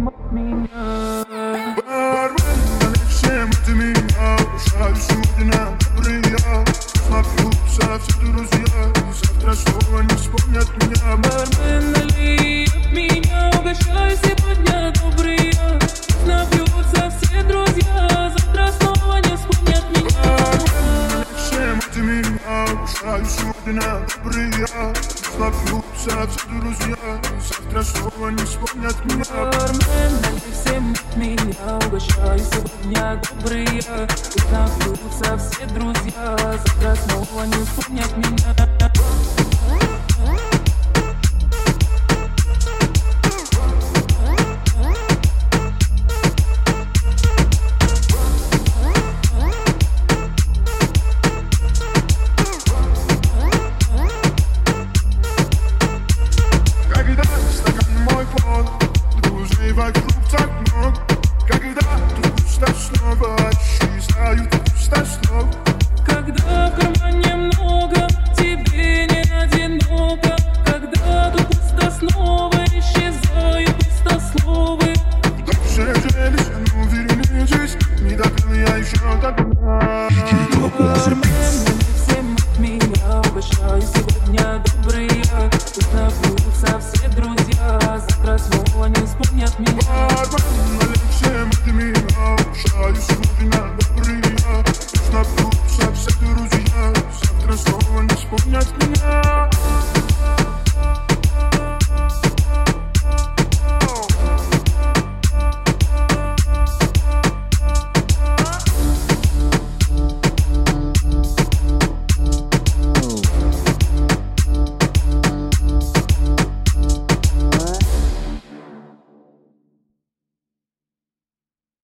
всем от меня. Бармен, налей всем от меня. Прощаюсь сегодня добрые. Напьются все друзья, и завтра снова не вспомнят меня. Бармен, налей от меня, угощай сегодня добрые. Напьются все друзья, завтра снова не вспомнят меня. Бармен, налей всем от меня. Прощаюсь сегодня добрые. Напьются все друзья, и завтра снова не вспомнят меня. Бармен, налей всем от меня, угощай сегодня добрые. Пусть напьются все друзья, завтра снова не вспомнят меня. Когда стакан мой плод, друзей вокруг так много. Когда тут пусто снова, исчезают пусто слов. Когда в кармане много, тебе не одиноко. Когда тут пусто снова, исчезают пустословы. Все желись, ну вернитесь, не допил я еще до дна. Бармен, налей всем от меня, угощай сегодня добрые. Пусть напьются все друзья, завтра снова не вспомнят меня. Бармен,